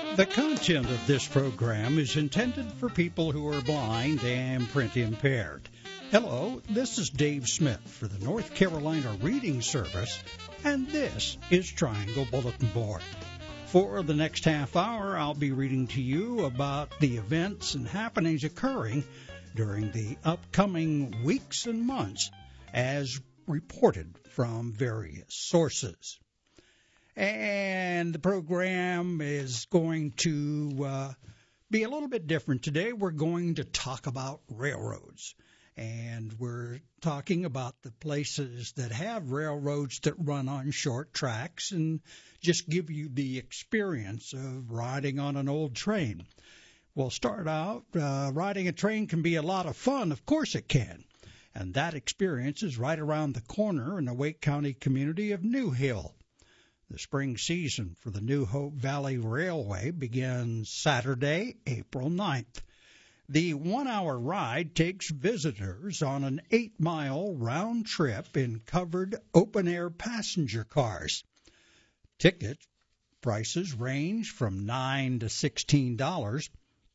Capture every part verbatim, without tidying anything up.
The content of this program is intended for people who are blind and print impaired. Hello, this is Dave Smith for the North Carolina Reading Service, and this is Triangle Bulletin Board. For the next half hour, I'll be reading to you about the events and happenings occurring during the upcoming weeks and months as reported from various sources. And the program is going to uh, be a little bit different today. We're going to talk about railroads. And we're talking about the places that have railroads that run on short tracks and just give you the experience of riding on an old train. We'll start out, uh, riding a train can be a lot of fun. Of course it can. And that experience is right around the corner in the Wake County community of New Hill. The spring season for the New Hope Valley Railway begins Saturday, April ninth. The one-hour ride takes visitors on an eight-mile round trip in covered open-air passenger cars. Ticket prices range from nine dollars to sixteen dollars.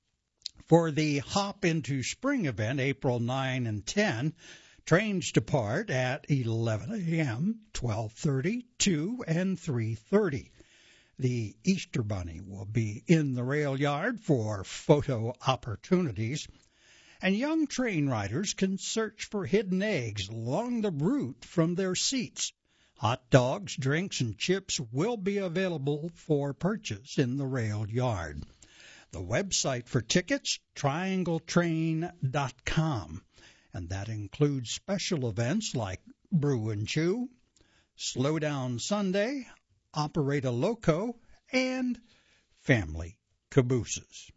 For the Hop into Spring event, April ninth and tenth, trains depart at eleven a.m., twelve thirty, two, and three thirty. The Easter Bunny will be in the rail yard for photo opportunities, and young train riders can search for hidden eggs along the route from their seats. Hot dogs, drinks, and chips will be available for purchase in the rail yard. The website for tickets, triangle train dot com, and that includes special events like Brew and Chew, Slow Down Sunday, Operate a Loco, and Family Cabooses.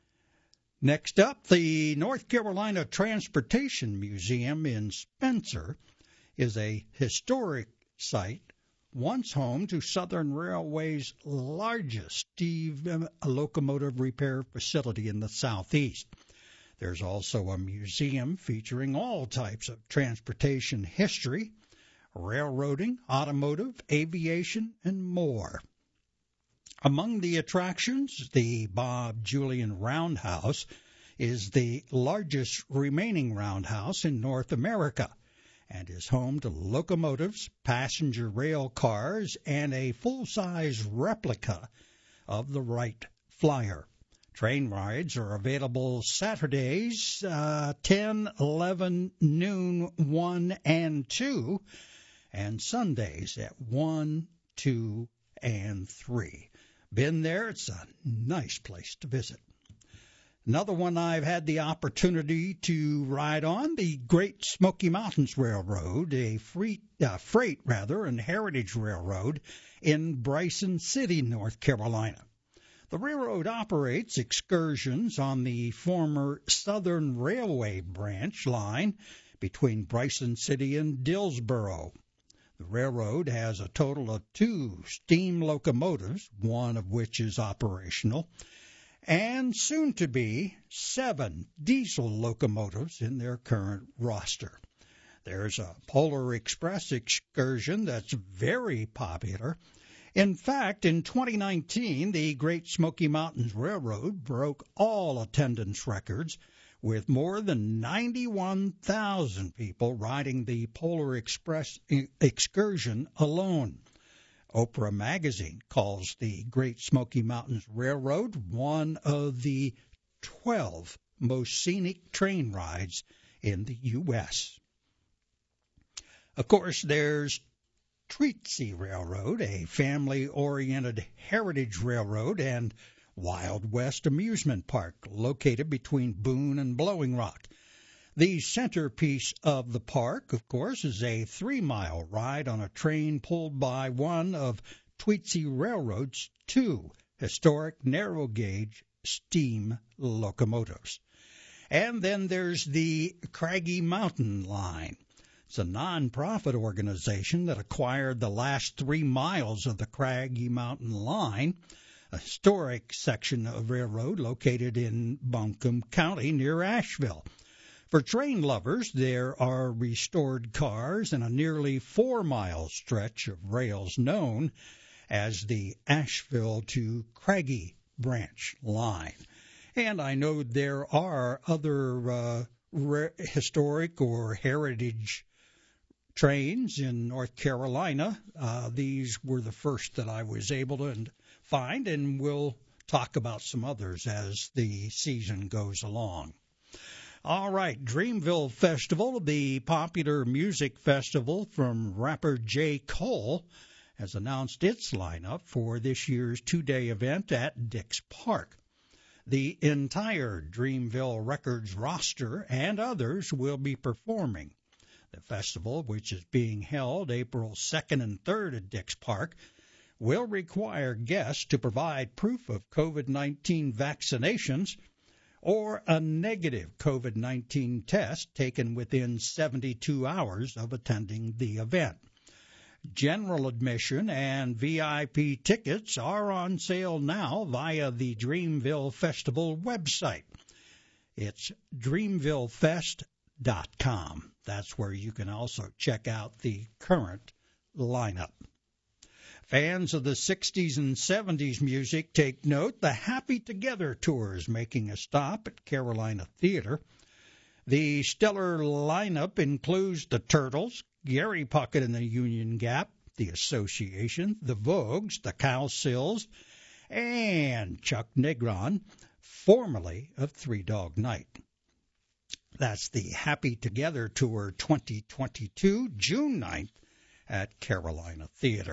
Next up, the North Carolina Transportation Museum in Spencer is a historic site, once home to Southern Railway's largest steam locomotive repair facility in the southeast. There's also a museum featuring all types of transportation history, railroading, automotive, aviation, and more. Among the attractions, the Bob Julian Roundhouse is the largest remaining roundhouse in North America and is home to locomotives, passenger rail cars, and a full-size replica of the Wright Flyer. Train rides are available Saturdays, uh, ten, eleven, noon, one, and two, and Sundays at one, two, and three. Been there, it's a nice place to visit. Another one I've had the opportunity to ride on, the Great Smoky Mountains Railroad, a free, uh, freight rather, and heritage railroad in Bryson City, North Carolina. The railroad operates excursions on the former Southern Railway branch line between Bryson City and Dillsboro. The railroad has a total of two steam locomotives, one of which is operational, and soon to be seven diesel locomotives in their current roster. There's a Polar Express excursion that's very popular. In fact, in twenty nineteen, the Great Smoky Mountains Railroad broke all attendance records with more than ninety-one thousand people riding the Polar Express excursion alone. Oprah Magazine calls the Great Smoky Mountains Railroad one of the twelve most scenic train rides in the U S Of course, there's Tweetsie Railroad, a family-oriented heritage railroad and Wild West amusement park located between Boone and Blowing Rock. The centerpiece of the park, of course, is a three-mile ride on a train pulled by one of Tweetsie Railroad's two historic narrow-gauge steam locomotives. And then there's the Craggy Mountain Line. It's a nonprofit organization that acquired the last three miles of the Craggy Mountain Line, a historic section of railroad located in Buncombe County near Asheville. For train lovers, there are restored cars and a nearly four-mile stretch of rails known as the Asheville to Craggy Branch line. And I know there are other uh, re- historic or heritage trains in North Carolina. Uh, these were the first that I was able to find, and we'll talk about some others as the season goes along. All right, Dreamville Festival, the popular music festival from rapper J. Cole, has announced its lineup for this year's two-day event at Dix Park. The entire Dreamville Records roster and others will be performing. The festival, which is being held April second and third at Dix Park, will require guests to provide proof of COVID nineteen vaccinations or a negative COVID nineteen test taken within seventy-two hours of attending the event. General admission and V I P tickets are on sale now via the Dreamville Festival website. It's dreamville fest dot com. That's where you can also check out the current lineup. Fans of the sixties and seventies music take note. The Happy Together Tour is making a stop at Carolina Theater. The stellar lineup includes the Turtles, Gary Puckett and the Union Gap, the Association, the Vogues, the Cowsills, and Chuck Negron, formerly of Three Dog Night. That's the Happy Together Tour twenty twenty-two, June ninth at Carolina Theater.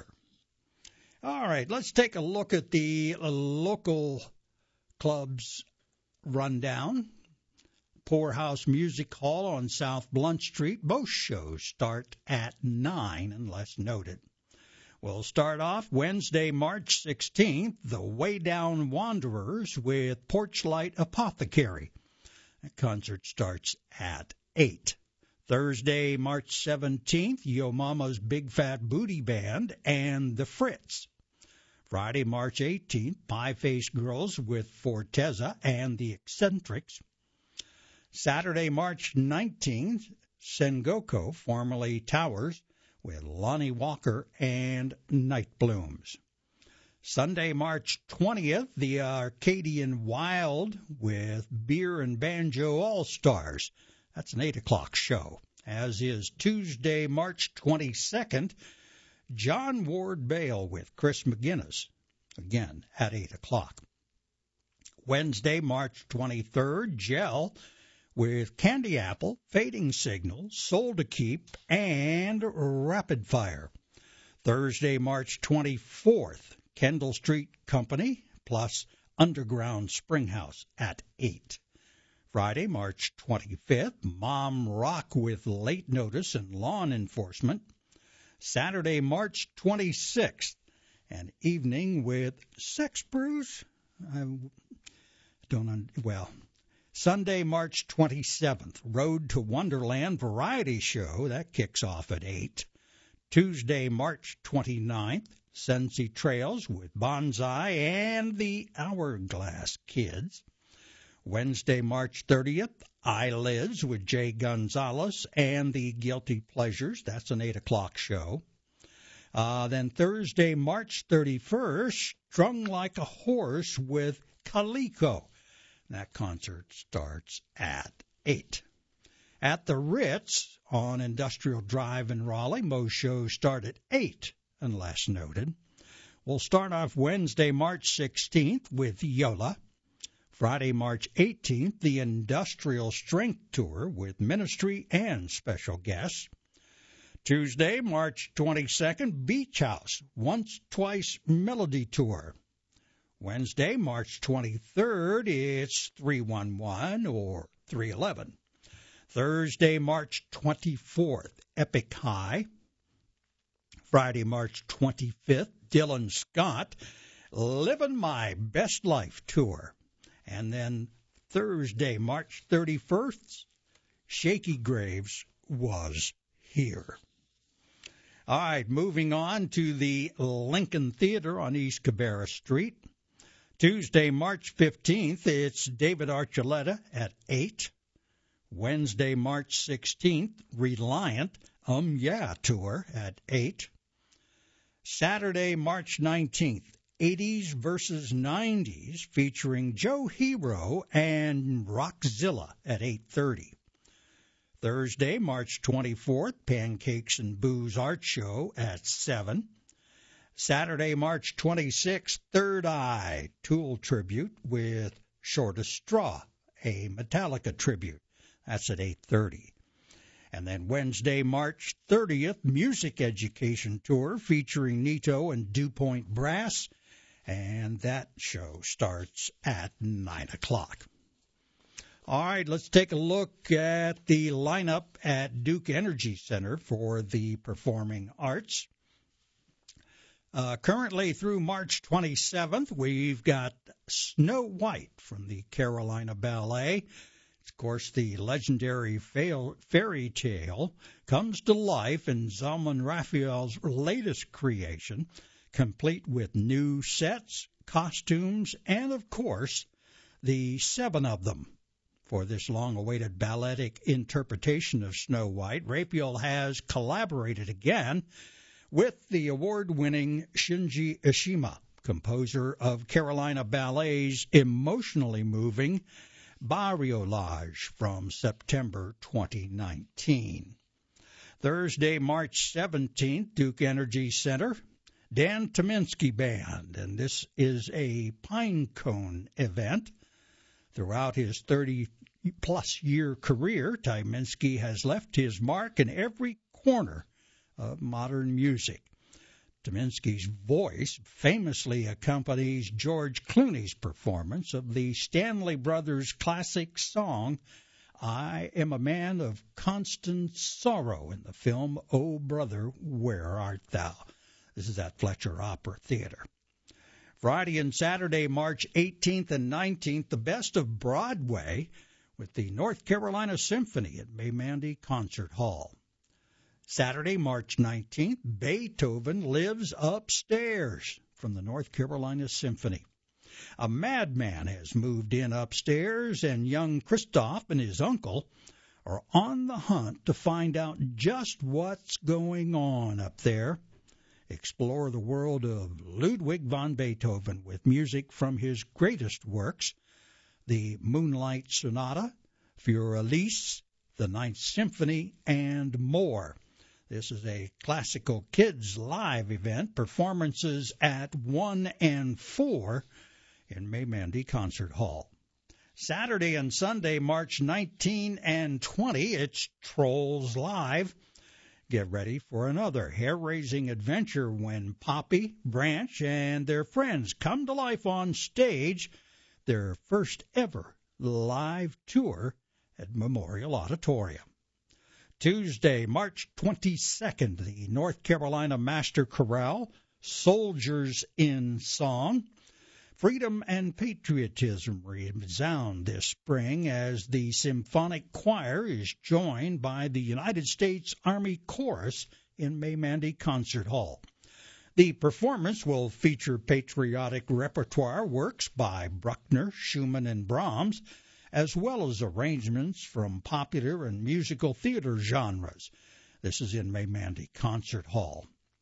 All right, let's take a look at the local clubs rundown. Poorhouse Music Hall on South Blunt Street. Both shows start at nine, unless noted. We'll start off Wednesday, March sixteenth, the Way Down Wanderers with Porchlight Apothecary. The concert starts at eight. Thursday, March seventeenth, Yo Mama's Big Fat Booty Band and the Fritz. Friday, March eighteenth, Pie-Faced Girls with Forteza and the Eccentrics. Saturday, March nineteenth, Sengoku, formerly Towers, with Lonnie Walker and Night Blooms. Sunday, March twentieth, the Arcadian Wild with Beer and Banjo All-Stars. That's an eight o'clock show. As is Tuesday, March twenty-second, John Ward Bale with Chris McGinnis, again at eight o'clock. Wednesday, March twenty-third, Gel with Candy Apple, Fading Signal, Soul to Keep, and Rapid Fire. Thursday, March twenty-fourth, Kendall Street Company plus Underground Springhouse at eight. Friday, March twenty-fifth, Mom Rock with Late Notice and Lawn Enforcement. Saturday, March twenty-sixth, an evening with Sex Brews. I don't, un- well, Sunday, March twenty-seventh, Road to Wonderland Variety Show. That kicks off at eight. Tuesday, March twenty-ninth, Sensi Trails with Bonsai and the Hourglass Kids. Wednesday, March thirtieth, Eyelids with Jay Gonzalez and the Guilty Pleasures. That's an eight o'clock show. Uh, then Thursday, March thirty-first, Strung Like a Horse with Calico. That concert starts at eight. At the Ritz on Industrial Drive in Raleigh, most shows start at eight, unless noted. We'll start off Wednesday, March sixteenth with Yola. Friday, March eighteenth, the Industrial Strength Tour with Ministry and special guests. Tuesday, March twenty-second, Beach House, Once Twice Melody Tour. Wednesday, March twenty-third, it's three one one or three eleven. Thursday, March twenty-fourth, Epic High. Friday, March twenty-fifth, Dylan Scott, Living My Best Life Tour. And then Thursday, March thirty-first, Shaky Graves Was Here. All right, moving on to the Lincoln Theater on East Cabarrus Street. Tuesday, March fifteenth, it's David Archuleta at eight. Wednesday, March sixteenth, Reliant, Um Yeah Tour at eight. Saturday, March nineteenth, eighties versus nineties, featuring Joe Hero and Rockzilla at eight thirty. Thursday, March twenty-fourth, Pancakes and Booze Art Show at seven. Saturday, March twenty-sixth, Third Eye Tool Tribute with Shortest Straw, a Metallica tribute. That's at eight thirty. And then Wednesday, March thirtieth, Music Education Tour featuring Nito and DuPont Brass, and that show starts at nine o'clock. All right, let's take a look at the lineup at Duke Energy Center for the Performing Arts. Uh, currently through March twenty-seventh, we've got Snow White from the Carolina Ballet. Of course, the legendary fairy tale comes to life in Zalman Raphael's latest creation, complete with new sets, costumes, and, of course, the seven of them. For this long-awaited balletic interpretation of Snow White, Raphael has collaborated again with the award-winning Shinji Ishima, composer of Carolina Ballet's emotionally moving Bariolage from September twenty nineteen. Thursday, March seventeenth, Duke Energy Center, Dan Tyminski Band, and this is a Pinecone event. Throughout his thirty-plus year career, Tyminski has left his mark in every corner of modern music. Tyminski's voice famously accompanies George Clooney's performance of the Stanley Brothers' classic song, I Am a Man of Constant Sorrow, in the film Oh Brother, Where Art Thou? This is at Fletcher Opera Theater. Friday and Saturday, March eighteenth and nineteenth, the best of Broadway with the North Carolina Symphony at Maymandy Concert Hall. Saturday, March nineteenth, Beethoven Lives Upstairs from the North Carolina Symphony. A madman has moved in upstairs, and young Christoph and his uncle are on the hunt to find out just what's going on up there. Explore the world of Ludwig van Beethoven with music from his greatest works, the Moonlight Sonata, Für Elise, the Ninth Symphony, and more. This is a classical kids live event, performances at one and four in Maymandy Concert Hall. Saturday and Sunday, March nineteenth and twentieth, it's Trolls Live. Get ready for another hair-raising adventure when Poppy, Branch, and their friends come to life on stage, their first ever live tour at Memorial Auditorium. Tuesday, March twenty-second, the North Carolina Master Chorale, Soldiers in Song. Freedom and patriotism resound this spring as the symphonic choir is joined by the United States Army Chorus in Maymandy Concert Hall. The performance will feature patriotic repertoire works by Bruckner, Schumann, and Brahms, as well as arrangements from popular and musical theater genres. This is in Maymandy Concert Hall.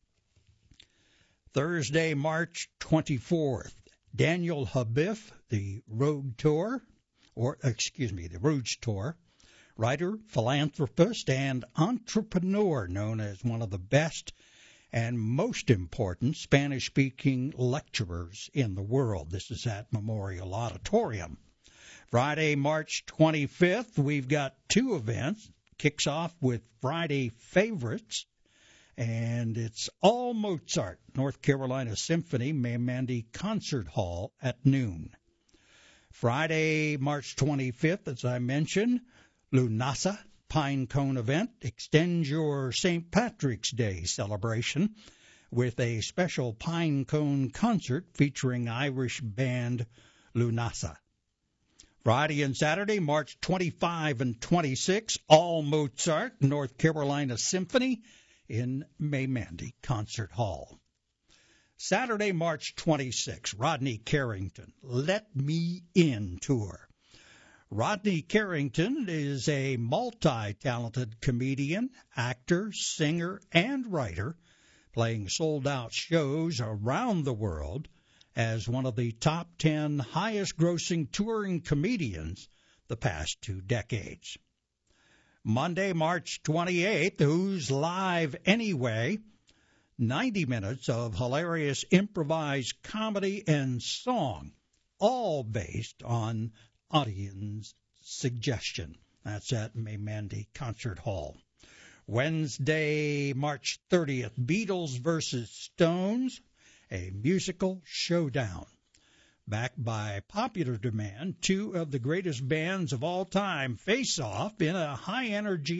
Thursday, March twenty-fourth, Daniel Habif, the Road Tour, or excuse me, the Rouge Tour, writer, philanthropist, and entrepreneur, known as one of the best and most important Spanish-speaking lecturers in the world. This is at Memorial Auditorium. Friday, March twenty-fifth, we've got two events. Kicks off with Friday Favorites, and it's all Mozart, North Carolina Symphony, Maymandy Concert Hall at noon. Friday, March twenty-fifth, as I mentioned, Lunasa Pinecone event. Extend your Saint Patrick's Day celebration with a special Pinecone concert featuring Irish band Lunasa. Friday and Saturday, March twenty-fifth and twenty-sixth, all Mozart, North Carolina Symphony in Maymandy Concert Hall. Saturday, March twenty-sixth, Rodney Carrington, Let Me In Tour. Rodney Carrington is a multi-talented comedian, actor, singer, and writer, playing sold-out shows around the world as one of the top ten highest-grossing touring comedians the past two decades. Monday, March twenty-eighth, Who's Live Anyway? ninety minutes of hilarious improvised comedy and song, all based on audience suggestion. That's at Maymandy Concert Hall. Wednesday, March thirtieth, Beatles versus Stones, a musical showdown. Backed by popular demand, two of the greatest bands of all time face off in a high-energy,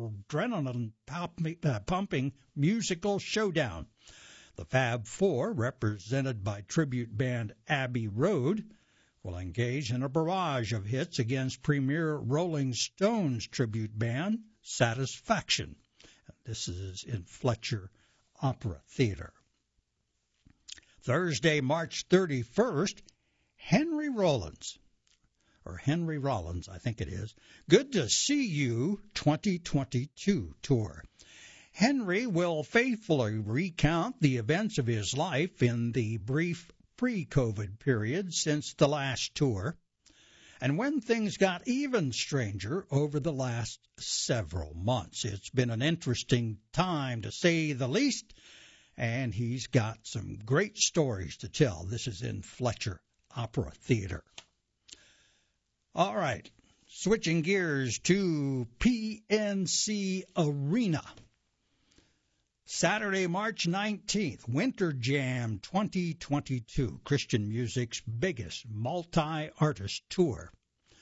adrenaline-pumping musical showdown. The Fab Four, represented by tribute band Abbey Road, will engage in a barrage of hits against premier Rolling Stones tribute band Satisfaction. This is in Fletcher Opera Theater. Thursday, March thirty-first, Henry Rollins, or Henry Rollins, I think it is, Good to See You twenty twenty-two tour. Henry will faithfully recount the events of his life in the brief pre-COVID period since the last tour, and when things got even stranger over the last several months. It's been an interesting time, to say the least, and he's got some great stories to tell. This is in Fletcher Opera Theater. All right, switching gears to P N C Arena. Saturday, March nineteenth, Winter Jam twenty twenty-two, Christian music's biggest multi-artist tour.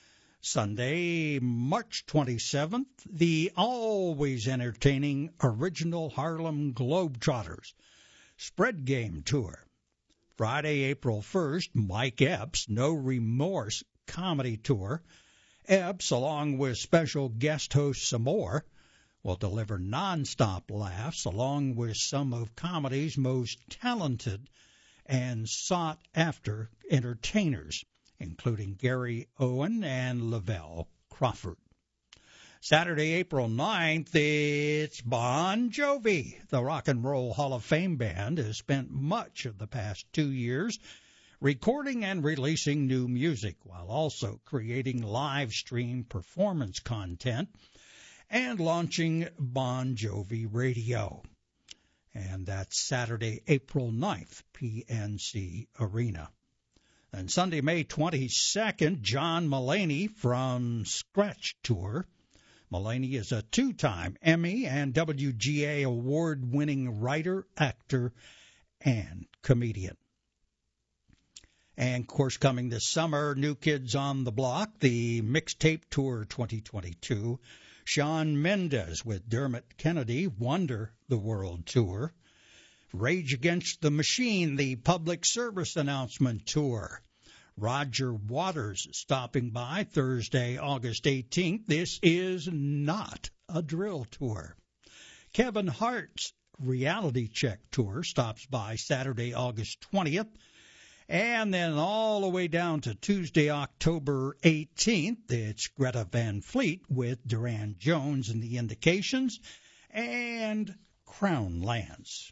Sunday, March twenty-seventh, the always entertaining Original Harlem Globetrotters Spread Game Tour. Friday, April first, Mike Epps' No Remorse Comedy Tour. Epps, along with special guest host some more, will deliver nonstop laughs along with some of comedy's most talented and sought-after entertainers, including Gary Owen and Lavelle Crawford. Saturday, April ninth, it's Bon Jovi. The Rock and Roll Hall of Fame band has spent much of the past two years recording and releasing new music while also creating live stream performance content and launching Bon Jovi Radio. And that's Saturday, April ninth, P N C Arena. And Sunday, May twenty-second, John Mulaney from Scratch Tour. Mulaney is a two-time Emmy and W G A award-winning writer, actor, and comedian. And, of course, coming this summer, New Kids on the Block, the Mixtape Tour twenty twenty-two. Shawn Mendes with Dermot Kennedy, Wonder the World Tour. Rage Against the Machine, the Public Service Announcement Tour. Roger Waters stopping by Thursday, August eighteenth. This is not a drill tour. Kevin Hart's Reality Check Tour stops by Saturday, August twentieth. And then all the way down to Tuesday, October eighteenth, it's Greta Van Fleet with Duran Jones and the Indications and Crown Lands.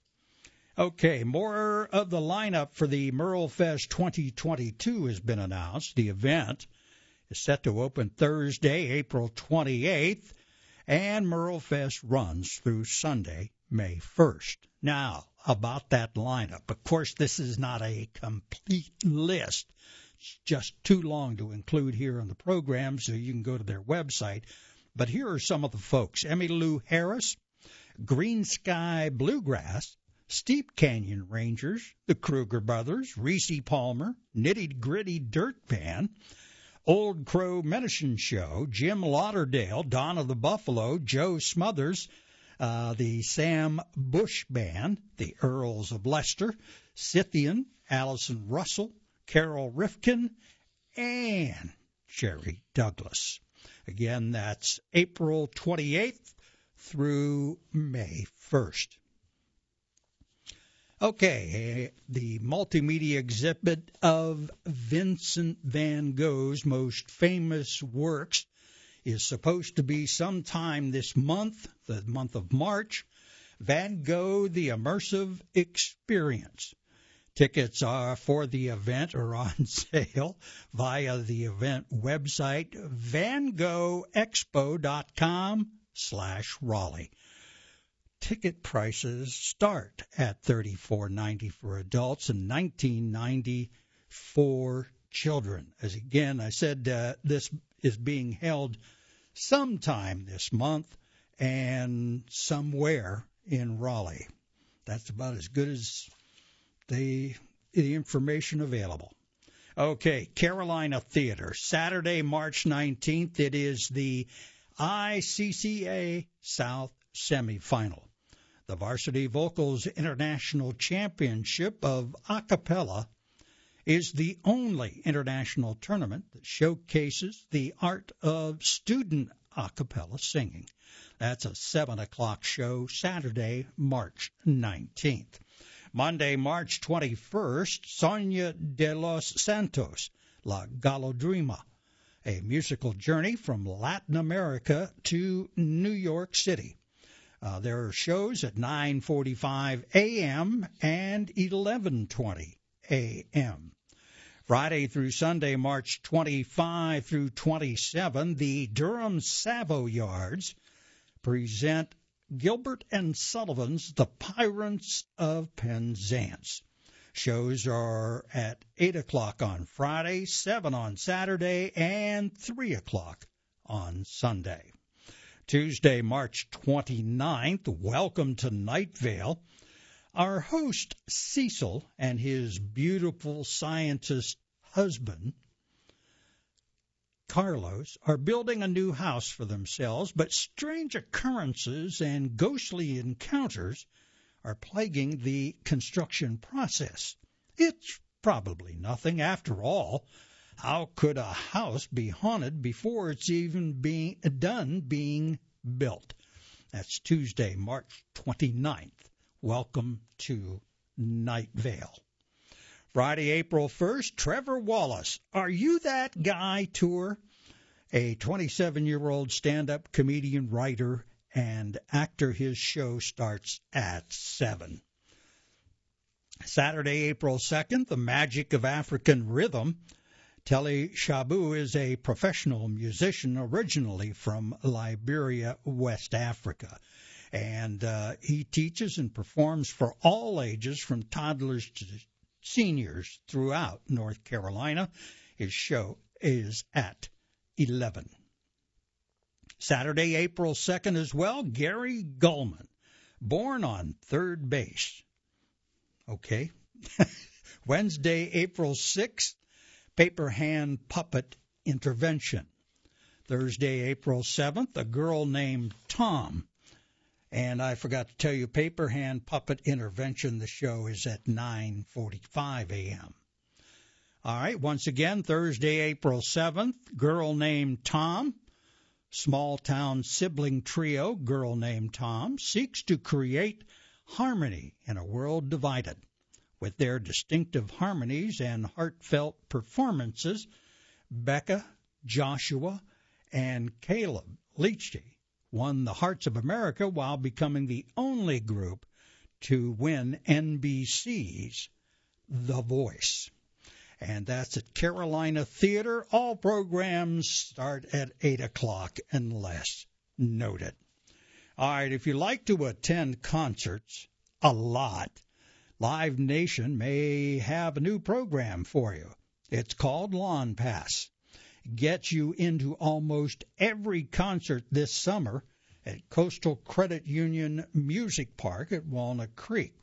Okay, more of the lineup for the Merle Fest twenty twenty-two has been announced. The event is set to open Thursday, April twenty-eighth, and Merle Fest runs through Sunday, May first. Now, about that lineup. Of course, this is not a complete list. It's just too long to include here on the program, so you can go to their website. But here are some of the folks. Emmylou Harris, Green Sky Bluegrass, Steep Canyon Rangers, the Kruger Brothers, Reese Palmer, Nitty Gritty Dirt Band, Old Crow Medicine Show, Jim Lauderdale, Don of the Buffalo, Joe Smothers, uh, the Sam Bush Band, the Earls of Leicester, Scythian, Allison Russell, Carol Rifkin, and Jerry Douglas. Again, that's April twenty-eighth through May first. Okay, the multimedia exhibit of Vincent van Gogh's most famous works is supposed to be sometime this month, the month of March. Van Gogh, The Immersive Experience. Tickets are for the event are on sale via the event website, vangoexpo.com slash Raleigh. Ticket prices start at thirty-four ninety for adults and nineteen ninety for children. As again, I said, uh, this is being held sometime this month and somewhere in Raleigh. That's about as good as the, the information available. Okay, Carolina Theater, Saturday, March nineteenth. It is the I C C A South semifinal. The Varsity Vocals International Championship of a cappella is the only international tournament that showcases the art of student a cappella singing. That's a seven o'clock show, Saturday, March nineteenth. Monday, March twenty-first, Sonia de los Santos, La Golondrina, a musical journey from Latin America to New York City. Uh, there are shows at nine forty-five a.m. and eleven twenty a.m. Friday through Sunday, March twenty-fifth through twenty-seventh, the Durham Savoyards present Gilbert and Sullivan's The Pirates of Penzance. Shows are at eight o'clock on Friday, seven on Saturday, and three o'clock on Sunday. Tuesday, March twenty-ninth, welcome to Night Vale. Our host, Cecil, and his beautiful scientist husband, Carlos, are building a new house for themselves, but strange occurrences and ghostly encounters are plaguing the construction process. It's probably nothing after all. How could a house be haunted before it's even being done being built? That's Tuesday, March twenty-ninth. Welcome to Night Vale. Friday, April first, Trevor Wallace, Are You That Guy Tour? A twenty-seven-year-old stand-up comedian, writer, and actor. His show starts at seven. Saturday, April second, The Magic of African Rhythm. Telly Shabu is a professional musician originally from Liberia, West Africa. And uh, he teaches and performs for all ages, from toddlers to seniors throughout North Carolina. His show is at eleven. Saturday, April second as well, Gary Gulman, Born on Third Base. Okay. Wednesday, April sixth, Paper Hand Puppet Intervention. Thursday, April seventh, A Girl Named Tom. And I forgot to tell you, Paper Hand Puppet Intervention, the show is at nine forty-five a.m. All right, once again, Thursday, April seventh, Girl Named Tom. Small town sibling trio, Girl Named Tom, seeks to create harmony in a world divided. With their distinctive harmonies and heartfelt performances, Becca, Joshua, and Caleb Leachy won the Hearts of America while becoming the only group to win N B C's The Voice. And that's at Carolina Theater. All programs start at eight o'clock unless noted. All right, if you like to attend concerts a lot, Live Nation may have a new program for you. It's called Lawn Pass. Gets you into almost every concert this summer at Coastal Credit Union Music Park at Walnut Creek.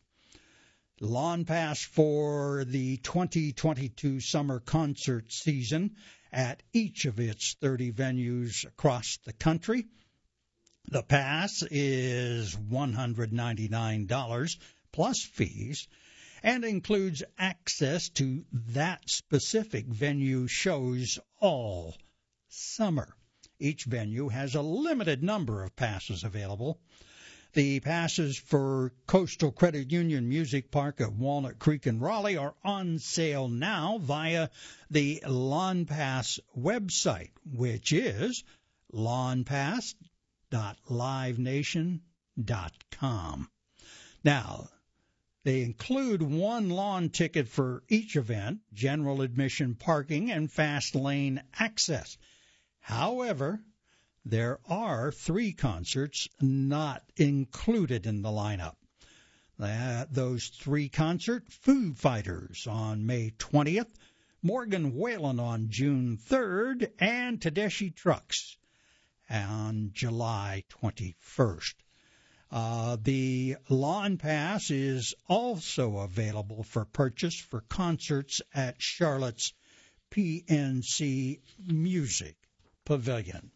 Lawn Pass for the twenty twenty-two summer concert season at each of its thirty venues across the country. The pass is one hundred ninety-nine dollars plus fees and includes access to that specific venue shows all summer. Each venue has a limited number of passes available. The passes for Coastal Credit Union Music Park at Walnut Creek and Raleigh are on sale now via the Lawn Pass website, which is lawn pass dot live nation dot com. Now, They include one lawn ticket for each event, general admission parking, and fast lane access. However, there are three concerts not included in the lineup. Uh, those three concerts, Foo Fighters on May twentieth, Morgan Wallen on June third, and Tedeschi Trucks on July twenty-first. Uh, the Lawn Pass is also available for purchase for concerts at Charlotte's P N C Music Pavilion.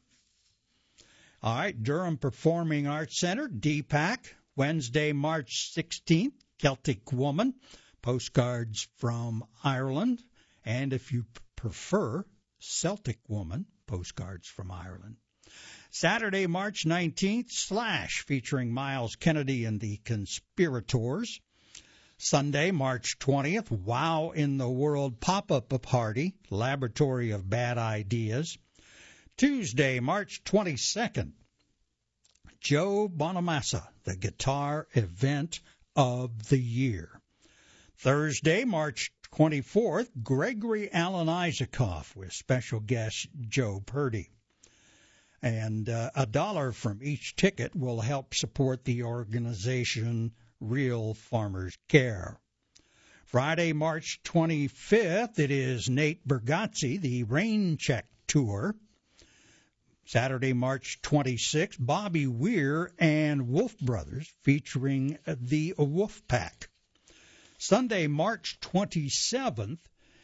All right, Durham Performing Arts Center, D PAC, Wednesday, March sixteenth, Celtic Woman, postcards from Ireland, and if you prefer, Celtic Woman, postcards from Ireland. Saturday, March nineteenth, Slash, featuring Miles Kennedy and the Conspirators. Sunday, March twentieth, Wow in the World Pop-Up Party, Laboratory of Bad Ideas. Tuesday, March twenty-second, Joe Bonamassa, the guitar event of the year. Thursday, March twenty-fourth, Gregory Alan Isaacoff with special guest Joe Purdy. And uh, a dollar from each ticket will help support the organization Real Farmers Care. Friday, March twenty-fifth, it is Nate Bergazzi, the Rain Check Tour. Saturday, March twenty-sixth, Bobby Weir and Wolf Brothers featuring the Wolf Pack. Sunday, March twenty-seventh,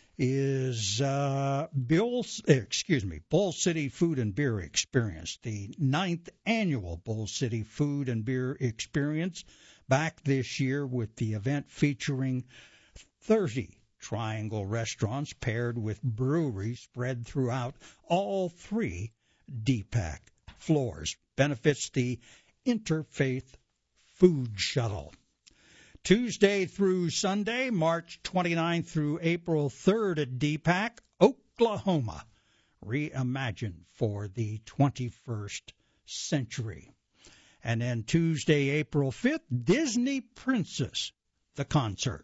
is uh, Bill, excuse me, Bull City Food and Beer Experience, the ninth annual Bull City Food and Beer Experience, back this year with the event featuring thirty Triangle restaurants paired with breweries spread throughout all three D PAC floors. Benefits the Interfaith Food Shuttle. Tuesday through Sunday, March twenty-ninth through April third at D PAC, Oklahoma, reimagined for the twenty-first century. And then Tuesday, April fifth, Disney Princess, the concert.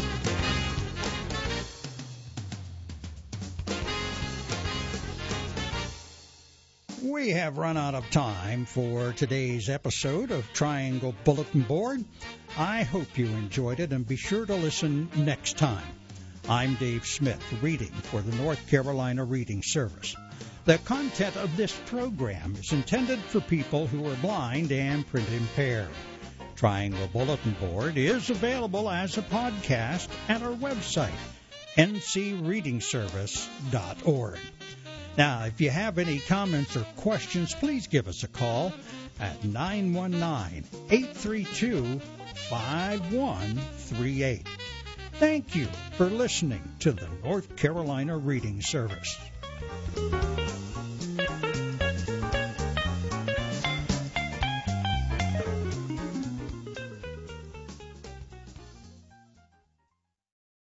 We have run out of time for today's episode of Triangle Bulletin Board. I hope you enjoyed it, and be sure to listen next time. I'm Dave Smith, reading for the North Carolina Reading Service. The content of this program is intended for people who are blind and print impaired. Triangle Bulletin Board is available as a podcast at our website, n c reading service dot org. Now, if you have any comments or questions, please give us a call at nine one nine, eight three two, five one three eight. Thank you for listening to the North Carolina Reading Service.